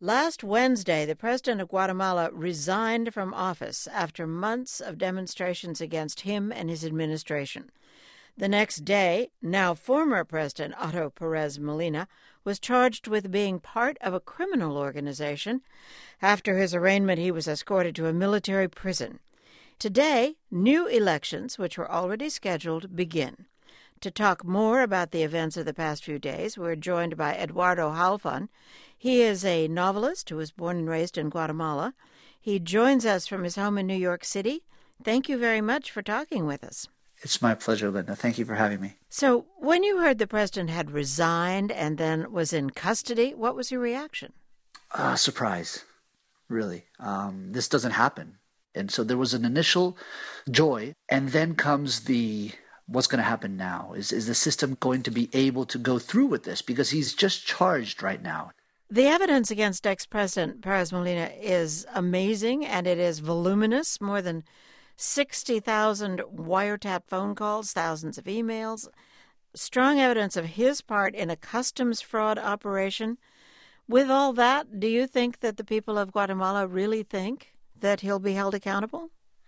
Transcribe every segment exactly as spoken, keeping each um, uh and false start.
Last Wednesday, the president of Guatemala resigned from office after months of demonstrations against him and his administration. The next day, now former President Otto Perez Molina was charged with being part of a criminal organization. After his arraignment, he was escorted to a military prison. Today, new elections, which were already scheduled, begin. To talk more about the events of the past few days, we're joined by Eduardo Halfon. He is a novelist who was born and raised in Guatemala. He joins us from his home in New York City. Thank you very much for talking with us. It's my pleasure, Linda. Thank you for having me. So, when you heard the president had resigned and then was in custody, what was your reaction? Uh, surprise, really. Um, this doesn't happen. And so there was an initial joy, and then comes the... what's going to happen now? Is is the system going to be able to go through with this? Because he's just charged right now. The evidence against ex-President Perez Molina is amazing, and it is voluminous. More than sixty thousand wiretap phone calls, thousands of emails, strong evidence of his part in a customs fraud operation. With all that, do you think that the people of Guatemala really think that he'll be held accountable?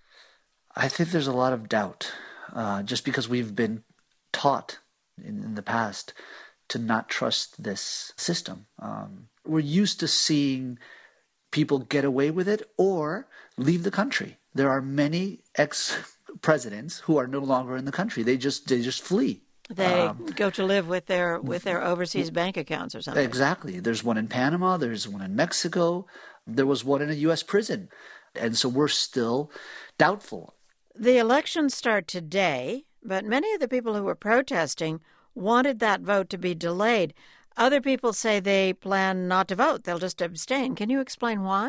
I think there's a lot of doubt. Uh, just because we've been taught in, in the past to not trust this system. Um, we're used to seeing people get away with it or leave the country. There are many ex-presidents who are no longer in the country. They just they just flee. They um, go to live with their with their overseas bank accounts or something. Exactly. There's one in Panama. There's one in Mexico. There was one in a U S prison. And so we're still doubtful. The elections start today, but many of the people who were protesting wanted that vote to be delayed. Other people say they plan not to vote. They'll just abstain. Can you explain why?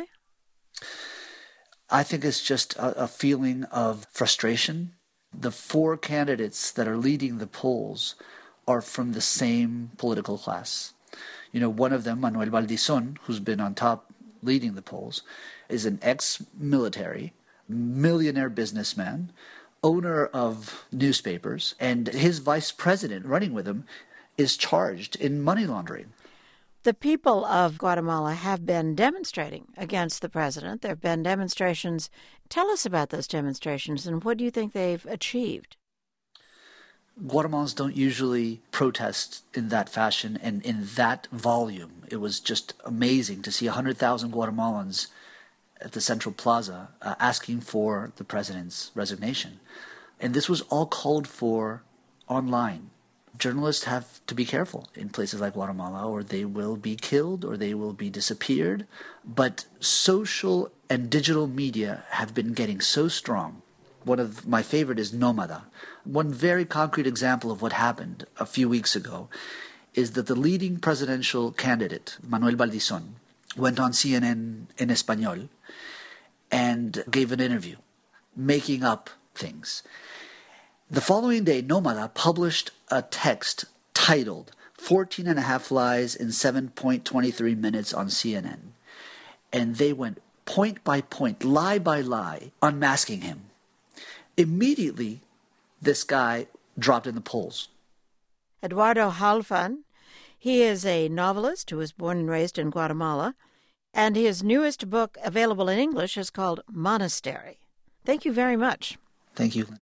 I think it's just a, a feeling of frustration. The four candidates that are leading the polls are from the same political class. You know, one of them, Manuel Valdizón, who's been on top leading the polls, is an ex-military, millionaire businessman, owner of newspapers, and his vice president running with him is charged in money laundering. The people of Guatemala have been demonstrating against the president. There have been demonstrations. Tell us about those demonstrations and what do you think they've achieved? Guatemalans don't usually protest in that fashion and in that volume. It was just amazing to see one hundred thousand Guatemalans at the Central Plaza uh, asking for the president's resignation. And this was all called for online. Journalists have to be careful in places like Guatemala, or they will be killed or they will be disappeared. But social and digital media have been getting so strong. One of my favorite is Nómada. One very concrete example of what happened a few weeks ago is that the leading presidential candidate, Manuel Valdizón, went on C N N en Español and gave an interview, making up things. The following day, Nómada published a text titled fourteen and a half lies in seven point two three minutes on C N N. And they went point by point, lie by lie, unmasking him. Immediately, this guy dropped in the polls. Eduardo Halfon, he is a novelist who was born and raised in Guatemala, and his newest book, available in English, is called Monastery. Thank you very much. Thank you.